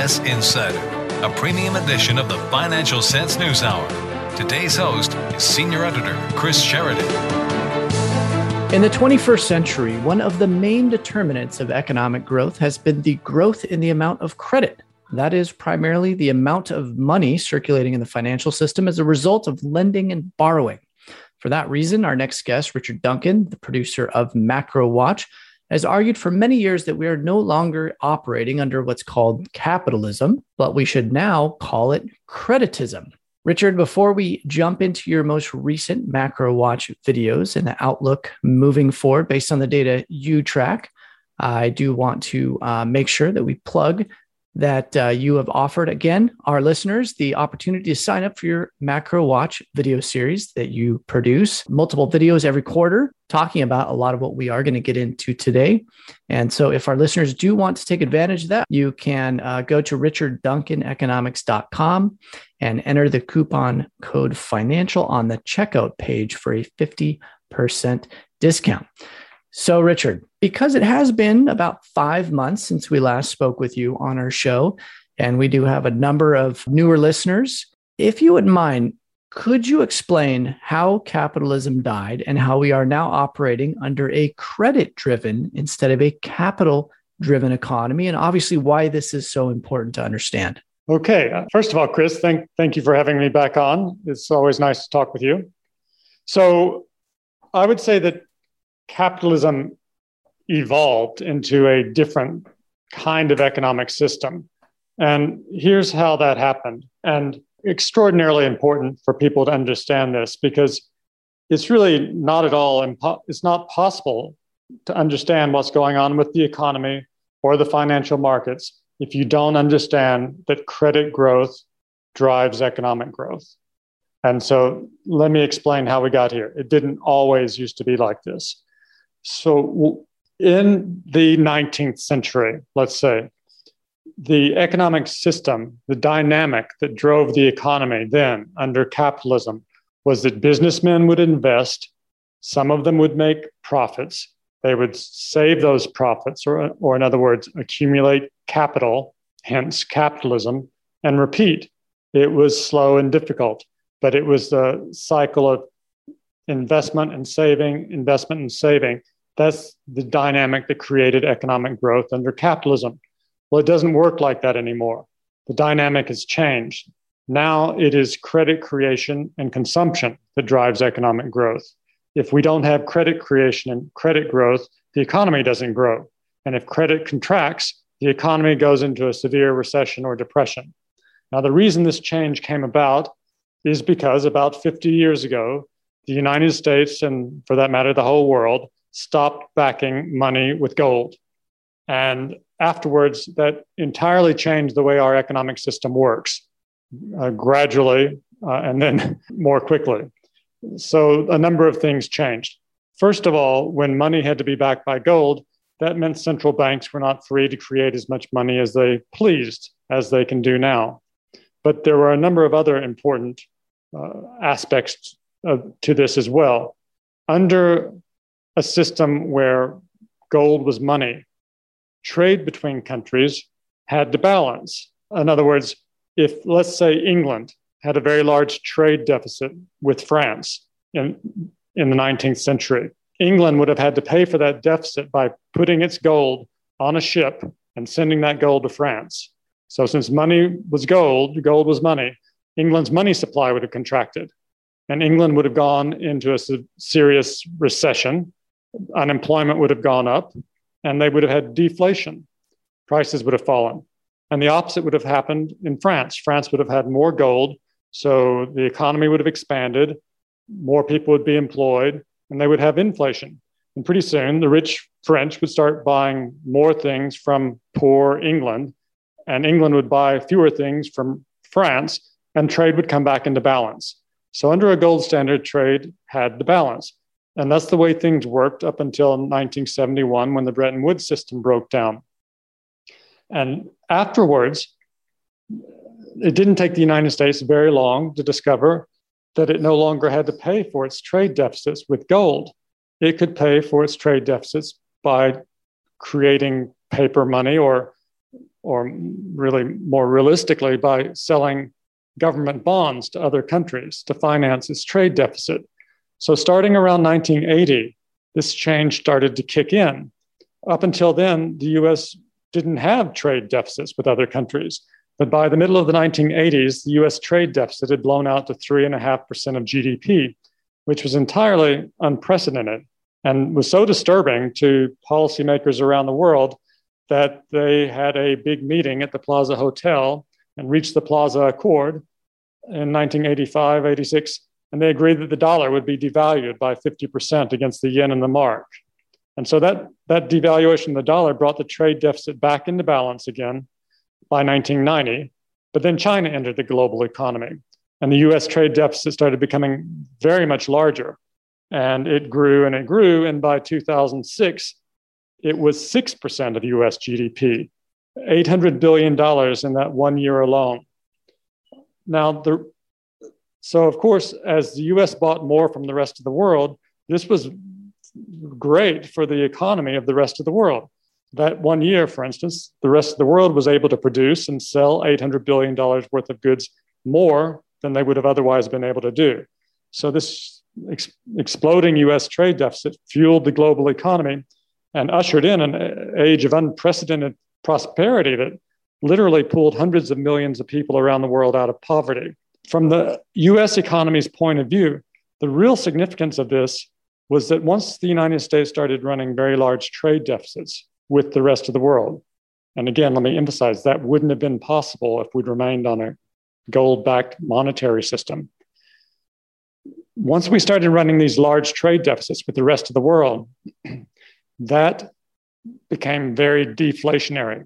FS Insider, a premium edition of the Financial Sense News Hour. Today's host is Senior Editor Chris Sheridan. In the 21st century, one of the main determinants of economic growth has been the growth in the amount of credit. That is primarily the amount of money circulating in the financial system as a result of lending and borrowing. For that reason, our next guest, Richard Duncan, the producer of Macro Watch, has argued for many years that we are no longer operating under what's called capitalism, but we should now call it creditism. Richard, before we jump into your most recent Macro Watch videos and the outlook moving forward based on the data you track, I do want to make sure that we plug that you have offered, again, our listeners the opportunity to sign up for your Macro Watch video series that you produce, multiple videos every quarter, talking about a lot of what we are going to get into today. And so if our listeners do want to take advantage of that, you can go to richardduncaneconomics.com and enter the coupon code FINANCIAL on the checkout page for a 50% discount. So, Richard, because it has been about 5 months since we last spoke with you on our show, and we do have a number of newer listeners, if you wouldn't mind, could you explain how capitalism died and how we are now operating under a credit-driven instead of a capital-driven economy, and obviously why this is so important to understand? Okay. First of all, Chris, thank you for having me back on. It's always nice to talk with you. So I would say that capitalism evolved into a different kind of economic system. And here's how that happened. And extraordinarily important for people to understand this, because it's really not at all, it's not possible to understand what's going on with the economy or the financial markets if you don't understand that credit growth drives economic growth. And so let me explain how we got here. It didn't always used to be like this. So in the 19th century, let's say, the economic system, the dynamic that drove the economy then under capitalism was that businessmen would invest, some of them would make profits, they would save those profits, or in other words, accumulate capital, hence capitalism, and repeat. It was slow and difficult, but it was the cycle of investment and saving. That's the dynamic that created economic growth under capitalism. Well, it doesn't work like that anymore. The dynamic has changed. Now it is credit creation and consumption that drives economic growth. If we don't have credit creation and credit growth, the economy doesn't grow. And if credit contracts, the economy goes into a severe recession or depression. Now, the reason this change came about is because about 50 years ago, the United States, and for that matter, the whole world, stopped backing money with gold. And afterwards, that entirely changed the way our economic system works, gradually and then more quickly. So a number of things changed. First of all, when money had to be backed by gold, that meant central banks were not free to create as much money as they pleased, as they can do now. But there were a number of other important aspects to this as well. Under a system where gold was money, trade between countries had to balance. In other words, if, let's say, England had a very large trade deficit with France in the 19th century, England would have had to pay for that deficit by putting its gold on a ship and sending that gold to France. So since money was gold was money, England's money supply would have contracted, and England would have gone into a serious recession. Unemployment would have gone up, and they would have had deflation. Prices would have fallen. And the opposite would have happened in France. France would have had more gold, so the economy would have expanded, more people would be employed, and they would have inflation. And pretty soon, the rich French would start buying more things from poor England, and England would buy fewer things from France, and trade would come back into balance. So under a gold standard, trade had to balance. And that's the way things worked up until 1971 when the Bretton Woods system broke down. And afterwards, it didn't take the United States very long to discover that it no longer had to pay for its trade deficits with gold. It could pay for its trade deficits by creating paper money or or really more realistically, by selling government bonds to other countries to finance its trade deficit. So starting around 1980, this change started to kick in. Up until then, the US didn't have trade deficits with other countries. But by the middle of the 1980s, the US trade deficit had blown out to 3.5% of GDP, which was entirely unprecedented and was so disturbing to policymakers around the world that they had a big meeting at the Plaza Hotel and reached the Plaza Accord in 1985, 86, and they agreed that the dollar would be devalued by 50% against the yen and the mark. And so that devaluation of the dollar brought the trade deficit back into balance again by 1990. But then China entered the global economy, and the US trade deficit started becoming very much larger. And it grew and it grew. And by 2006, it was 6% of US GDP, $800 billion in that 1 year alone. Now, so of course, as the US bought more from the rest of the world, this was great for the economy of the rest of the world. That 1 year, for instance, the rest of the world was able to produce and sell $800 billion worth of goods more than they would have otherwise been able to do. So this exploding US trade deficit fueled the global economy and ushered in an age of unprecedented prosperity that literally pulled hundreds of millions of people around the world out of poverty. From the US economy's point of view, the real significance of this was that once the United States started running very large trade deficits with the rest of the world, and again, let me emphasize, that wouldn't have been possible if we'd remained on a gold-backed monetary system. Once we started running these large trade deficits with the rest of the world, that became very deflationary.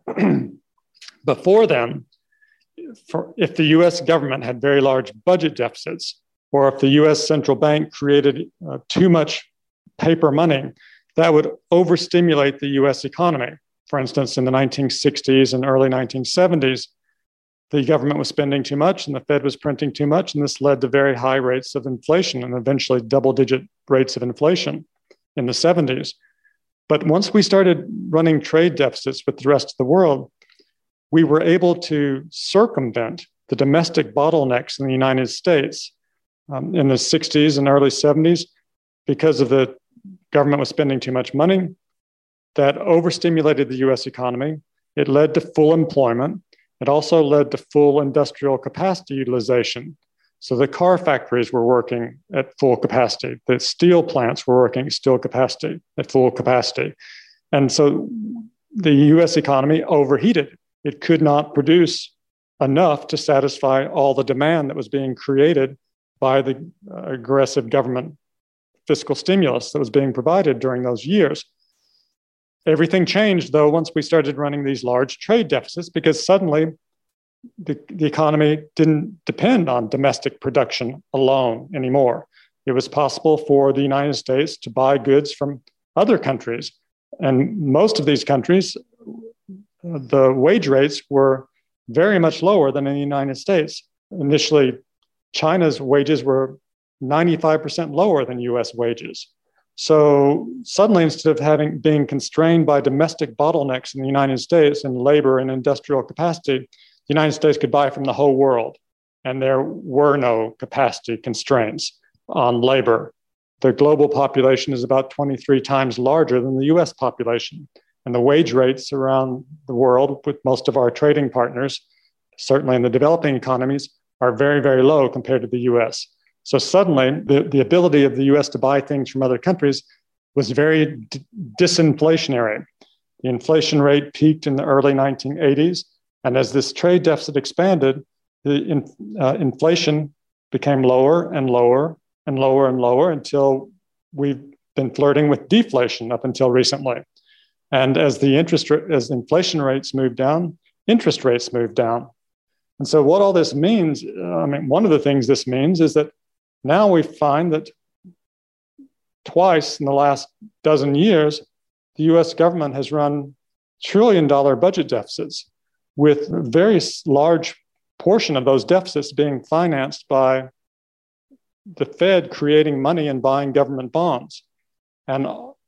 Before then, if the US government had very large budget deficits, or if the US central bank created too much paper money, that would overstimulate the US economy. For instance, in the 1960s and early 1970s, the government was spending too much and the Fed was printing too much, and this led to very high rates of inflation and eventually double-digit rates of inflation in the 70s. But once we started running trade deficits with the rest of the world, we were able to circumvent the domestic bottlenecks in the United States in the 60s and early 70s because of the government was spending too much money. That overstimulated the US economy. It led to full employment. It also led to full industrial capacity utilization. So the car factories were working at full capacity. The steel plants were working at full capacity. And so the US economy overheated. It could not produce enough to satisfy all the demand that was being created by the aggressive government fiscal stimulus that was being provided during those years. Everything changed, though, once we started running these large trade deficits, because suddenly the economy didn't depend on domestic production alone anymore. It was possible for the United States to buy goods from other countries. And most of these countries, the wage rates were very much lower than in the United States. Initially, China's wages were 95% lower than US wages. So suddenly, instead of being constrained by domestic bottlenecks in the United States in labor and industrial capacity, the United States could buy from the whole world. And there were no capacity constraints on labor. The global population is about 23 times larger than the US population. And the wage rates around the world with most of our trading partners, certainly in the developing economies, are very, very low compared to the US. So suddenly, the ability of the US to buy things from other countries was very disinflationary. The inflation rate peaked in the early 1980s. And as this trade deficit expanded, the inflation became lower and lower and lower and lower until we've been flirting with deflation up until recently. And as the inflation rates moved down, interest rates moved down. And so what all this means, one of the things this means is that now we find that twice in the last dozen years, the US government has run trillion-dollar budget deficits, with a very large portion of those deficits being financed by the Fed creating money and buying government bonds. And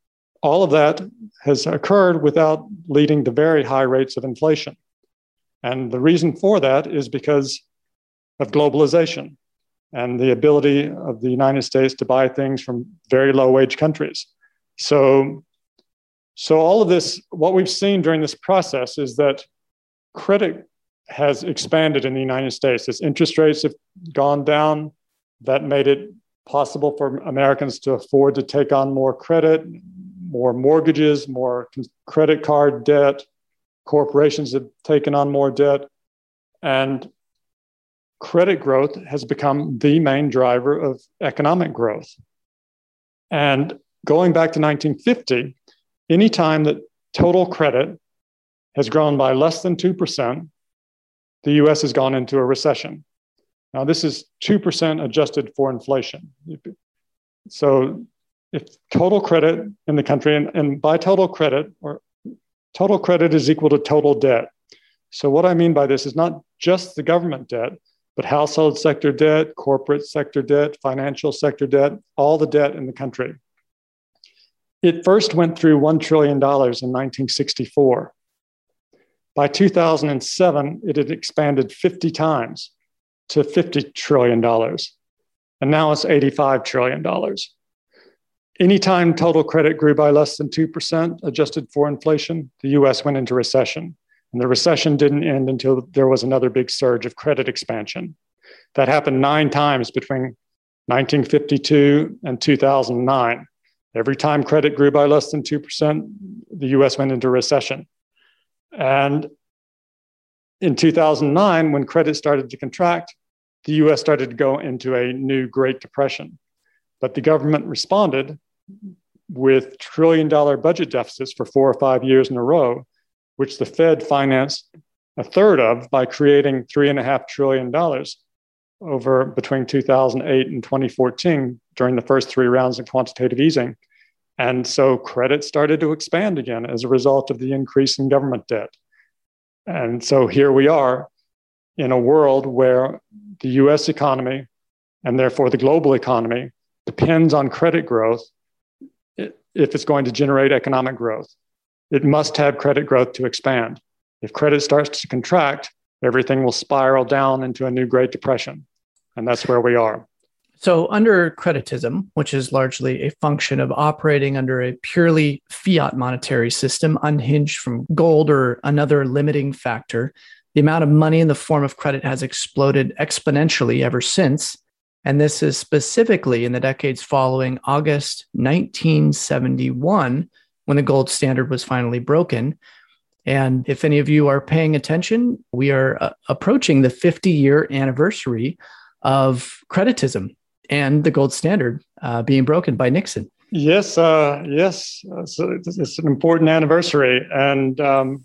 all of that has occurred without leading to very high rates of inflation. And the reason for that is because of globalization and the ability of the United States to buy things from very low wage countries. So all of this, what we've seen during this process is that credit has expanded in the United States. As interest rates have gone down, that made it possible for Americans to afford to take on more credit, more mortgages, more credit card debt. Corporations have taken on more debt. And credit growth has become the main driver of economic growth. And going back to 1950, any time that total credit has grown by less than 2%, the US has gone into a recession. Now, this is 2% adjusted for inflation. So if total credit in the country, and by total credit, or total credit is equal to total debt. So what I mean by this is not just the government debt, but household sector debt, corporate sector debt, financial sector debt, all the debt in the country. It first went through $1 trillion in 1964. By 2007, it had expanded 50 times to $50 trillion. And now it's $85 trillion. Anytime total credit grew by less than 2%, adjusted for inflation, the US went into recession. And the recession didn't end until there was another big surge of credit expansion. That happened 9 times between 1952 and 2009. Every time credit grew by less than 2%, the US went into recession. And in 2009, when credit started to contract, the US started to go into a new Great Depression. But the government responded with trillion-dollar budget deficits for 4 or 5 years in a row, which the Fed financed a third of by creating $3.5 trillion over between 2008 and 2014 during the first 3 rounds of quantitative easing. And so credit started to expand again as a result of the increase in government debt. And so here we are in a world where the US economy, and therefore the global economy, depends on credit growth if it's going to generate economic growth. It must have credit growth to expand. If credit starts to contract, everything will spiral down into a new Great Depression. And that's where we are. So under creditism, which is largely a function of operating under a purely fiat monetary system, unhinged from gold or another limiting factor, the amount of money in the form of credit has exploded exponentially ever since. And this is specifically in the decades following August 1971, when the gold standard was finally broken. And if any of you are paying attention, we are approaching the 50-year anniversary of creditism and the gold standard being broken by Nixon. Yes. It's an important anniversary. And,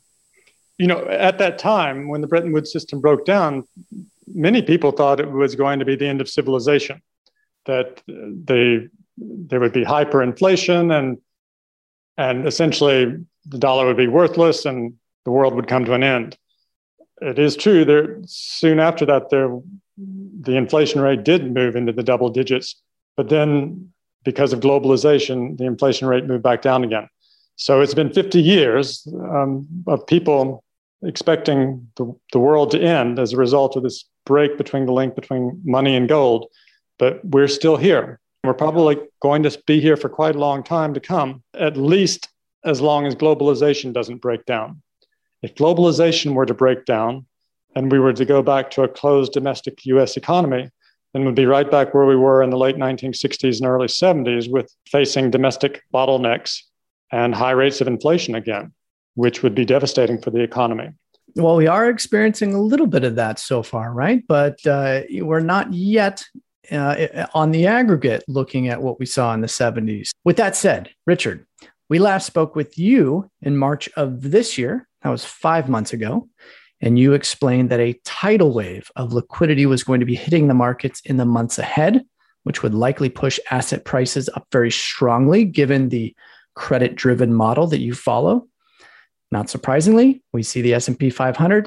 at that time, when the Bretton Woods system broke down, many people thought it was going to be the end of civilization, that there would be hyperinflation and essentially the dollar would be worthless and the world would come to an end. It is true, soon after that, the inflation rate did move into the double digits, but then because of globalization, the inflation rate moved back down again. So it's been 50 years of people expecting the world to end as a result of this break between the link between money and gold, but we're still here. We're probably going to be here for quite a long time to come, at least as long as globalization doesn't break down. If globalization were to break down and we were to go back to a closed domestic US economy, then we'd be right back where we were in the late 1960s and early 70s with facing domestic bottlenecks and high rates of inflation again, which would be devastating for the economy. Well, we are experiencing a little bit of that so far, right? But we're not yet on the aggregate looking at what we saw in the 70s. With that said, Richard, we last spoke with you in March of this year. That was 5 months ago. And you explained that a tidal wave of liquidity was going to be hitting the markets in the months ahead, which would likely push asset prices up very strongly, given the credit-driven model that you follow. Not surprisingly, we see the S&P 500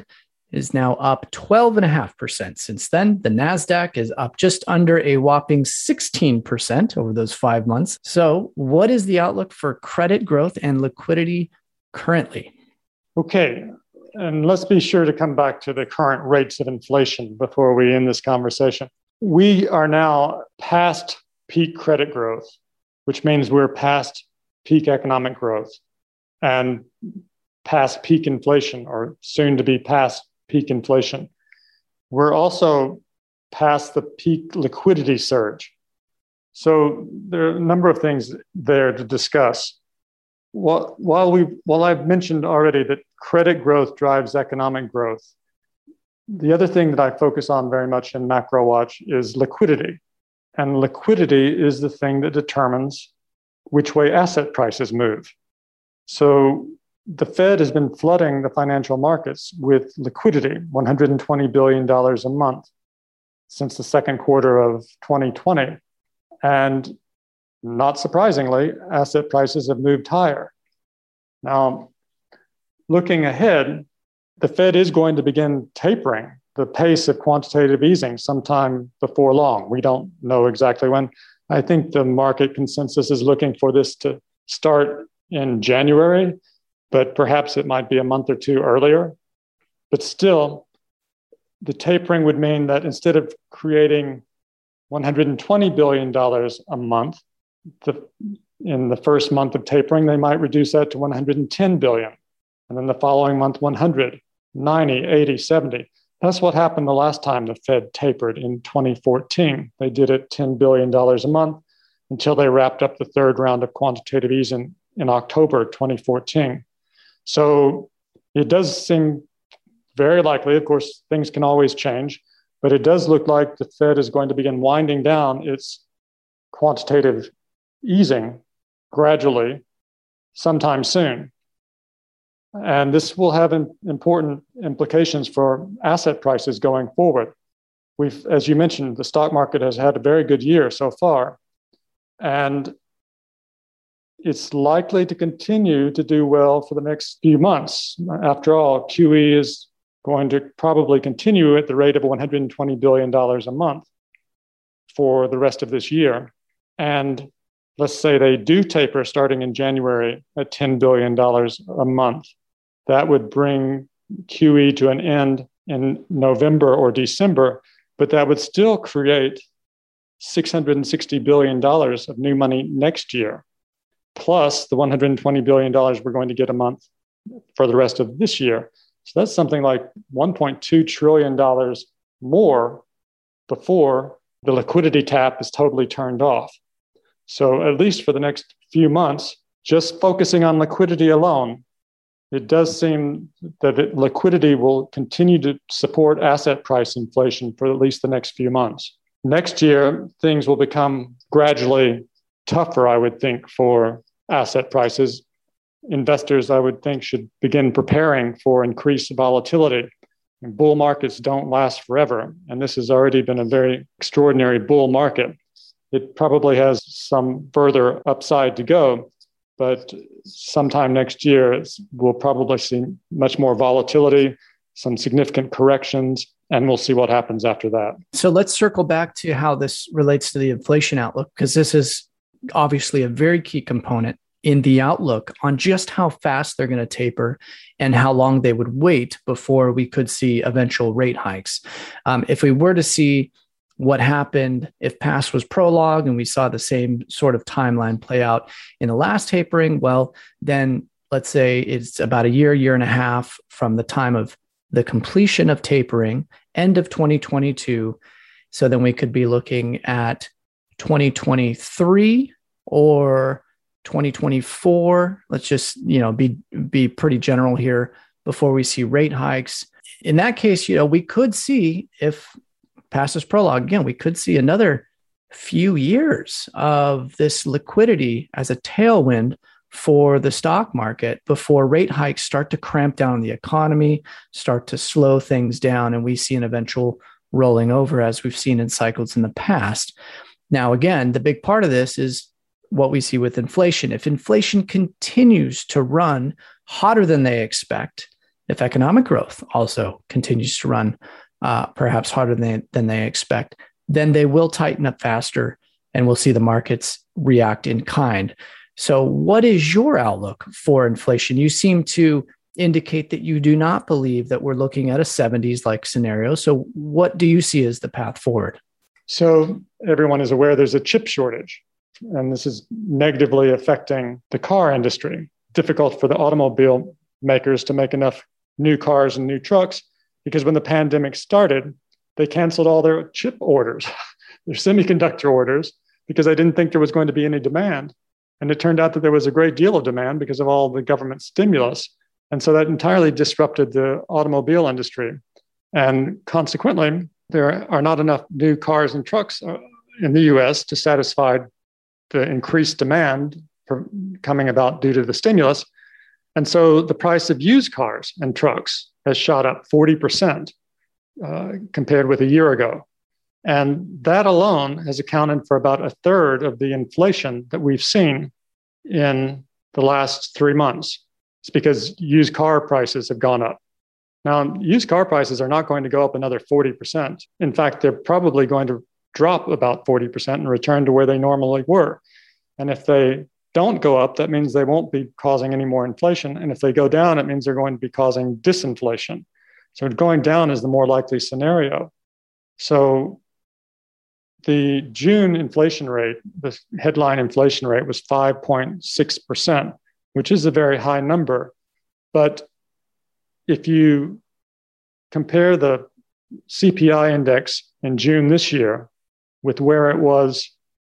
is now up 12.5% since then. The NASDAQ is up just under a whopping 16% over those 5 months. So what is the outlook for credit growth and liquidity currently? Okay, and let's be sure to come back to the current rates of inflation before we end this conversation. We are now past peak credit growth, which means we're past peak economic growth and past peak inflation, or soon to be past peak inflation. We're also past the peak liquidity surge. So there are a number of things there to discuss. While I've mentioned already that credit growth drives economic growth, the other thing that I focus on very much in MacroWatch is liquidity. And liquidity is the thing that determines which way asset prices move. So the Fed has been flooding the financial markets with liquidity, $120 billion a month since the second quarter of 2020. And not surprisingly, asset prices have moved higher. Now, looking ahead, the Fed is going to begin tapering the pace of quantitative easing sometime before long. We don't know exactly when. I think the market consensus is looking for this to start in January, but perhaps it might be a month or two earlier. But still, the tapering would mean that instead of creating $120 billion a month, in the first month of tapering, they might reduce that to 110 billion. And then the following month, 100, 90, 80, 70. That's what happened the last time the Fed tapered in 2014. They did it $10 billion a month until they wrapped up the third round of quantitative easing in October 2014. So it does seem very likely, of course, things can always change, but it does look like the Fed is going to begin winding down its quantitative easing gradually sometime soon. And this will have important implications for asset prices going forward. As you mentioned, the stock market has had a very good year so far, and it's likely to continue to do well for the next few months. After all, QE is going to probably continue at the rate of $120 billion a month for the rest of this year. And let's say they do taper starting in January at $10 billion a month. That would bring QE to an end in November or December, but that would still create $660 billion of new money next year, plus the $120 billion we're going to get a month for the rest of this year. So that's something like $1.2 trillion more before the liquidity tap is totally turned off. So at least for the next few months, just focusing on liquidity alone, it does seem that liquidity will continue to support asset price inflation for at least the next few months. Next year, things will become gradually tougher, I would think, for asset prices. Investors, I would think, should begin preparing for increased volatility. And bull markets don't last forever, and this has already been a very extraordinary bull market. It probably has some further upside to go, but sometime next year, we'll probably see much more volatility, some significant corrections, and we'll see what happens after that. So let's circle back to how this relates to the inflation outlook, because this is obviously a very key component in the outlook on just how fast they're going to taper and how long they would wait before we could see eventual rate hikes. If we were to see what happened if past was prologue and we saw the same sort of timeline play out in the last tapering, well, then let's say it's about a year and a half from the time of the completion of tapering, end of 2022. So then we could be looking at 2023 or 2024. Let's just, be pretty general here before we see rate hikes. In that case, we could see, if past is prologue, again, we could see another few years of this liquidity as a tailwind for the stock market before rate hikes start to cramp down the economy, start to slow things down, and we see an eventual rolling over as we've seen in cycles in the past. Now, again, the big part of this is what we see with inflation. If inflation continues to run hotter than they expect, if economic growth also continues to run perhaps harder than they expect, then they will tighten up faster and we'll see the markets react in kind. So what is your outlook for inflation? You seem to indicate that you do not believe that we're looking at a 70s-like scenario. So what do you see as the path forward? So everyone is aware there's a chip shortage, and this is negatively affecting the car industry. Difficult for the automobile makers to make enough new cars and new trucks because when the pandemic started, they canceled all their chip orders, their semiconductor orders, because they didn't think there was going to be any demand. And it turned out that there was a great deal of demand because of all the government stimulus. And so that entirely disrupted the automobile industry. And consequently, there are not enough new cars and trucks in the US to satisfy the increased demand coming about due to the stimulus. And so the price of used cars and trucks has shot up 40% compared with a year ago. And that alone has accounted for about a third of the inflation that we've seen in the last 3 months. It's because used car prices have gone up. Now, used car prices are not going to go up another 40%. In fact, they're probably going to drop about 40% and return to where they normally were. And if they don't go up, that means they won't be causing any more inflation. And if they go down, it means they're going to be causing disinflation. So going down is the more likely scenario. So the June inflation rate, the headline inflation rate was 5.6%, which is a very high number. But if you compare the CPI index in June this year with where it was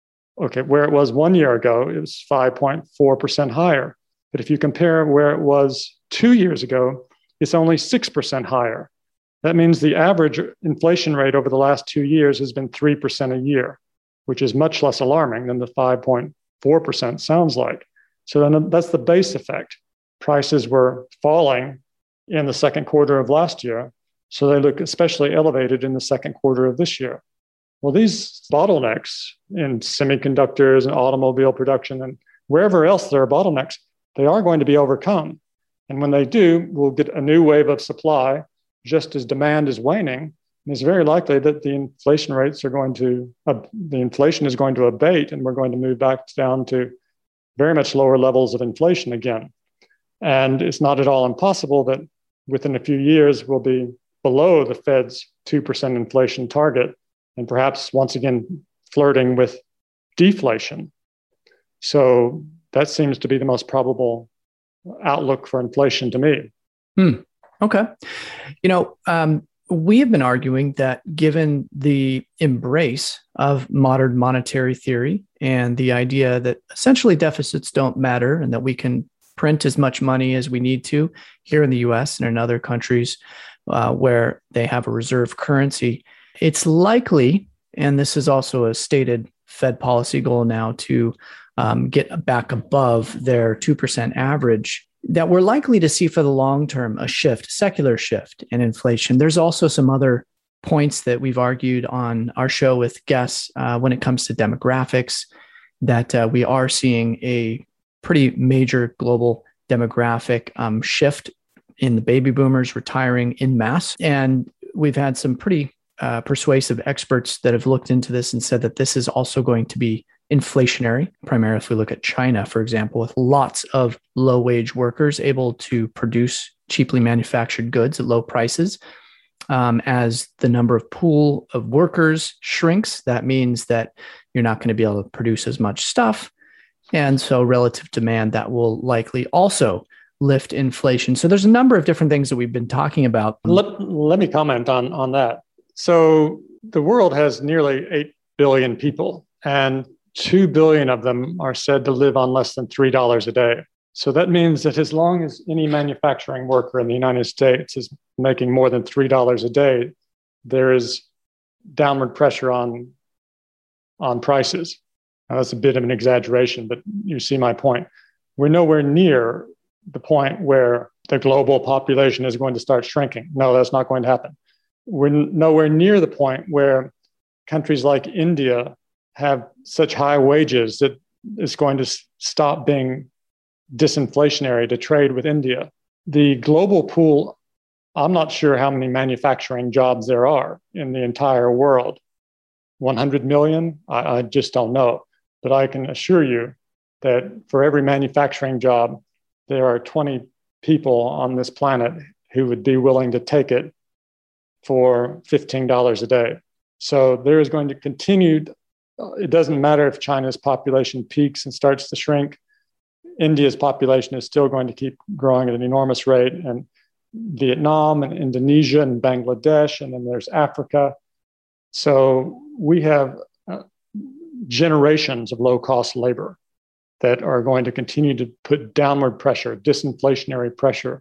1 year ago, it was 5.4% higher. But if you compare where it was 2 years ago, it's only 6% higher. That means the average inflation rate over the last 2 years has been 3% a year, which is much less alarming than the 5.4% sounds like. So then that's the base effect. Prices were falling in the second quarter of last year, so they look especially elevated in the second quarter of this year. Well, these bottlenecks in semiconductors and automobile production and wherever else there are bottlenecks, they are going to be overcome. And when they do, we'll get a new wave of supply just as demand is waning. And it's very likely that the inflation is going to abate and we're going to move back down to very much lower levels of inflation again. And it's not at all impossible that within a few years we'll be below the Fed's 2% inflation target and perhaps once again flirting with deflation. So that seems to be the most probable outlook for inflation to me. Okay. We have been arguing that given the embrace of modern monetary theory and the idea that essentially deficits don't matter and that we can print as much money as we need to here in the US and in other countries where they have a reserve currency, it's likely, and this is also a stated Fed policy goal now, to get back above their 2% average, that we're likely to see for the long term a secular shift in inflation. There's also some other points that we've argued on our show with guests when it comes to demographics, that we are seeing a pretty major global demographic shift in the baby boomers retiring en masse. And we've had some pretty persuasive experts that have looked into this and said that this is also going to be inflationary, primarily if we look at China, for example, with lots of low-wage workers able to produce cheaply manufactured goods at low prices. As the number of pool of workers shrinks, that means that you're not going to be able to produce as much stuff. And so relative demand, that will likely also lift inflation. So there's a number of different things that we've been talking about. Let me comment on that. So the world has nearly 8 billion people, and 2 billion of them are said to live on less than $3 a day. So that means that as long as any manufacturing worker in the United States is making more than $3 a day, there is downward pressure on prices. Now, that's a bit of an exaggeration, but you see my point. We're nowhere near the point where the global population is going to start shrinking. No, that's not going to happen. We're nowhere near the point where countries like India have such high wages that it's going to stop being disinflationary to trade with India. The global pool I'm not sure how many manufacturing jobs there are in the entire world. 100 million? I just don't know. But I can assure you that for every manufacturing job, there are 20 people on this planet who would be willing to take it for $15 a day. So there is going to continue. It doesn't matter if China's population peaks and starts to shrink. India's population is still going to keep growing at an enormous rate, and Vietnam and Indonesia and Bangladesh, and then there's Africa. So we have generations of low-cost labor that are going to continue to put downward pressure, disinflationary pressure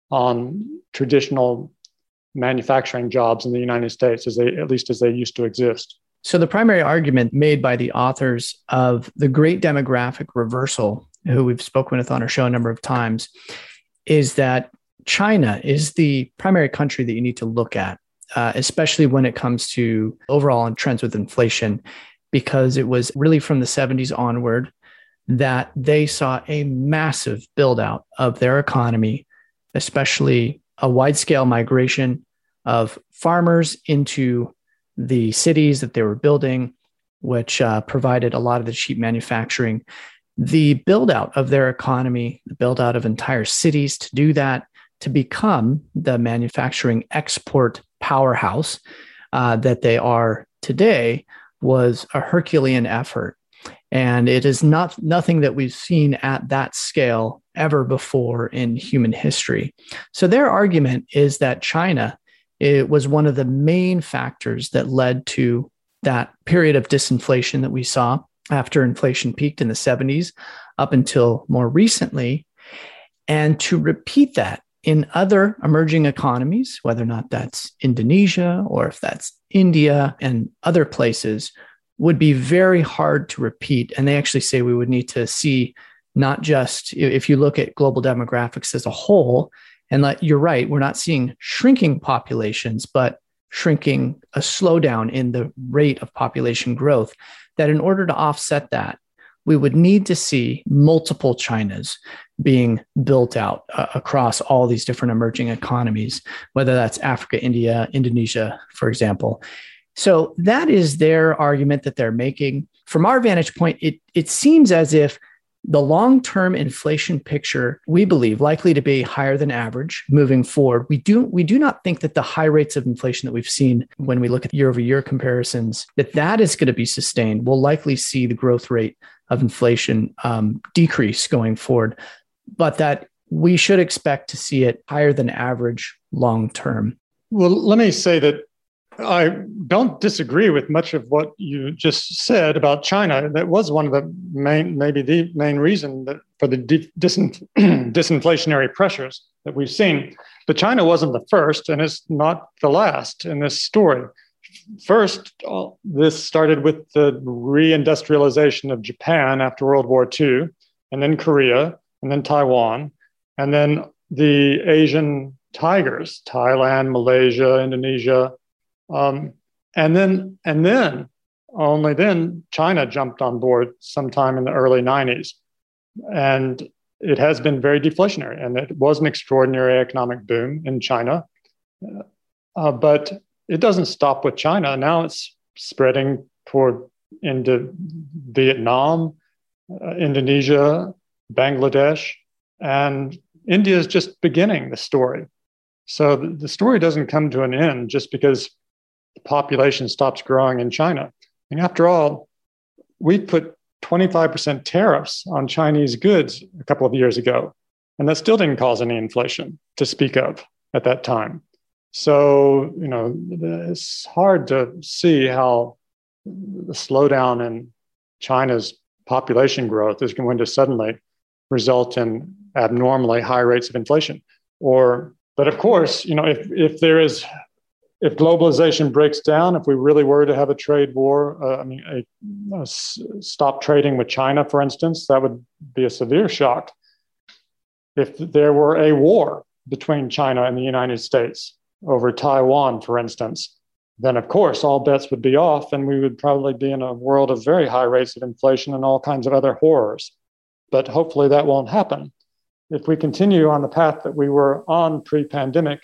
on traditional manufacturing jobs in the United States, at least as they used to exist. So the primary argument made by the authors of The Great Demographic Reversal, who we've spoken with on our show a number of times, is that China is the primary country that you need to look at, especially when it comes to overall trends with inflation, because it was really from the 70s onward that they saw a massive build out of their economy, especially a wide-scale migration of farmers into the cities that they were building, which provided a lot of the cheap manufacturing. The build-out of their economy, the build-out of entire cities to do that, to become the manufacturing export powerhouse that they are today, was a Herculean effort. And it is nothing that we've seen at that scale ever before in human history. So their argument is that China, it was one of the main factors that led to that period of disinflation that we saw after inflation peaked in the 70s up until more recently. And to repeat that in other emerging economies, whether or not that's Indonesia or if that's India and other places, would be very hard to repeat. And they actually say we would need to see not just, if you look at global demographics as a whole, and you're right, we're not seeing shrinking populations, but shrinking, a slowdown in the rate of population growth, that in order to offset that, we would need to see multiple Chinas being built out across all these different emerging economies, whether that's Africa, India, Indonesia, for example. So that is their argument that they're making. From our vantage point, it seems as if the long-term inflation picture, we believe, likely to be higher than average moving forward. We do not think that the high rates of inflation that we've seen when we look at year-over-year comparisons, that is going to be sustained. We'll likely see the growth rate of inflation decrease going forward, but that we should expect to see it higher than average long-term. Well, let me say that I don't disagree with much of what you just said about China. That was one of the maybe the main reason for the disinflationary pressures that we've seen. But China wasn't the first, and it's not the last in this story. First, this started with the reindustrialization of Japan after World War II, and then Korea, and then Taiwan, and then the Asian tigers, Thailand, Malaysia, Indonesia. And then only then China jumped on board sometime in the early 90s. And it has been very deflationary, and it was an extraordinary economic boom in China. But it doesn't stop with China. Now it's spreading into Vietnam, Indonesia, Bangladesh, and India is just beginning the story. So the story doesn't come to an end just because the population stops growing in China. And after all, we put 25% tariffs on Chinese goods a couple of years ago, and that still didn't cause any inflation to speak of at that time. So, it's hard to see how the slowdown in China's population growth is going to suddenly result in abnormally high rates of inflation. But of course, if globalization breaks down, if we really were to have a trade war, stop trading with China, for instance, that would be a severe shock. If there were a war between China and the United States over Taiwan, for instance, then of course all bets would be off, and we would probably be in a world of very high rates of inflation and all kinds of other horrors. But hopefully that won't happen. If we continue on the path that we were on pre-pandemic,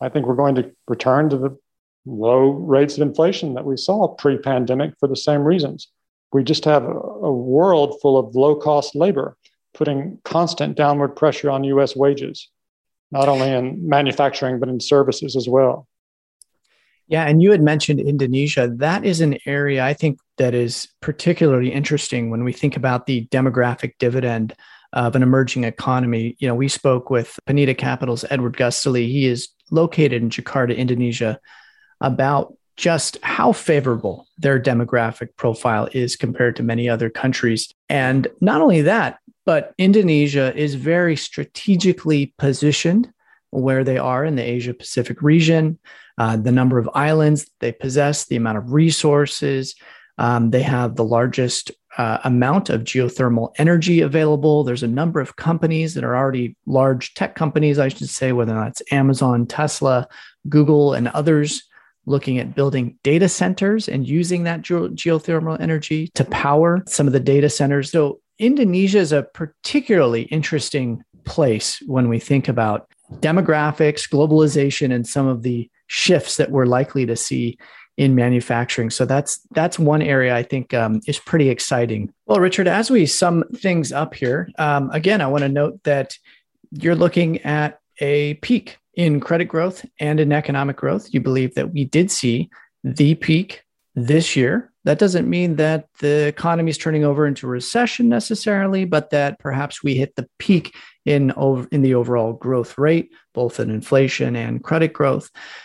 I think we're going to return to the low rates of inflation that we saw pre-pandemic for the same reasons. We just have a world full of low-cost labor, putting constant downward pressure on U.S. wages, not only in manufacturing, but in services as well. Yeah, and you had mentioned Indonesia. That is an area I think that is particularly interesting when we think about the demographic dividend of an emerging economy. You know, we spoke with Panita Capital's Edward Gustily. He is located in Jakarta, Indonesia, about just how favorable their demographic profile is compared to many other countries. And not only that, but Indonesia is very strategically positioned where they are in the Asia Pacific region, the number of islands they possess, the amount of resources. They have the largest amount of geothermal energy available. There's a number of companies that are already large tech companies, I should say, whether that's Amazon, Tesla, Google, and others, looking at building data centers and using that geothermal energy to power some of the data centers. So Indonesia is a particularly interesting place when we think about demographics, globalization, and some of the shifts that we're likely to see in manufacturing. So that's one area I think is pretty exciting. Well, Richard, as we sum things up here, again, I want to note that you're looking at a peak in credit growth and in economic growth. You believe that we did see the peak this year. That doesn't mean that the economy is turning over into recession necessarily, but that perhaps we hit the peak in the overall growth rate, both in inflation and credit growth.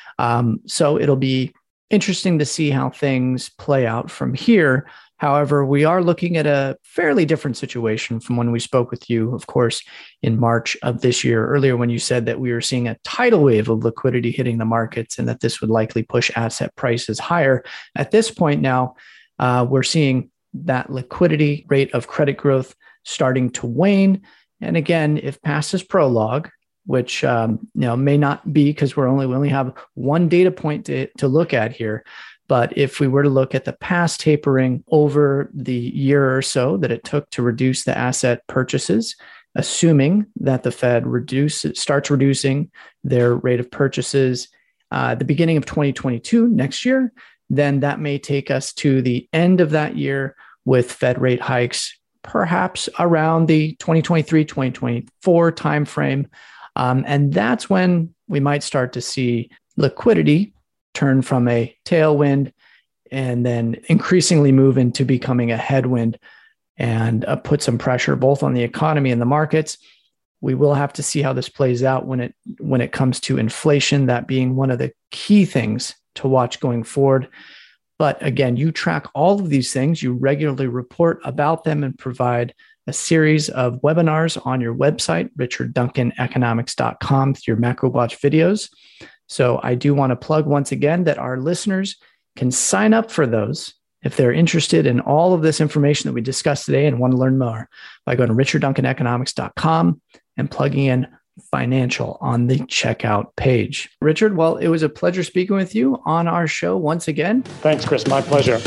So it'll be interesting to see how things play out from here. However, we are looking at a fairly different situation from when we spoke with you, of course, in March of this year, earlier when you said that we were seeing a tidal wave of liquidity hitting the markets and that this would likely push asset prices higher. At this point now, we're seeing that liquidity rate of credit growth starting to wane. And again, if past is prologue, which may not be because we only have one data point to look at here. But if we were to look at the past tapering over the year or so that it took to reduce the asset purchases, assuming that the Fed starts reducing their rate of purchases at the beginning of 2022, next year, then that may take us to the end of that year with Fed rate hikes, perhaps around the 2023, 2024 timeframe. And that's when we might start to see liquidity turn from a tailwind and then increasingly move into becoming a headwind and put some pressure both on the economy and the markets. We will have to see how this plays out when it comes to inflation, that being one of the key things to watch going forward. But again, you track all of these things, you regularly report about them and provide a series of webinars on your website, richardduncaneconomics.com, with your MacroWatch videos. So I do want to plug once again that our listeners can sign up for those if they're interested in all of this information that we discussed today and want to learn more by going to richardduncaneconomics.com and plugging in financial on the checkout page. Richard, well, it was a pleasure speaking with you on our show once again. Thanks, Chris. My pleasure.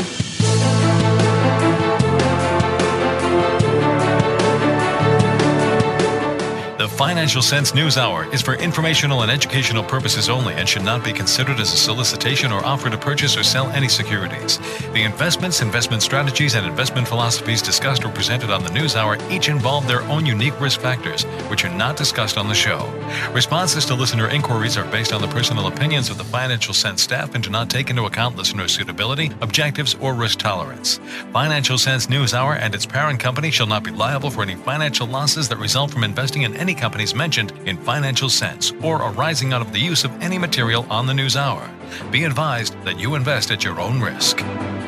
The Financial Sense News Hour is for informational and educational purposes only and should not be considered as a solicitation or offer to purchase or sell any securities. The investments, investment strategies, and investment philosophies discussed or presented on the News Hour each involve their own unique risk factors, which are not discussed on the show. Responses to listener inquiries are based on the personal opinions of the Financial Sense staff and do not take into account listener suitability, objectives, or risk tolerance. Financial Sense News Hour and its parent company shall not be liable for any financial losses that result from investing in any companies mentioned in Financial Sense or arising out of the use of any material on the News Hour. Be advised that you invest at your own risk.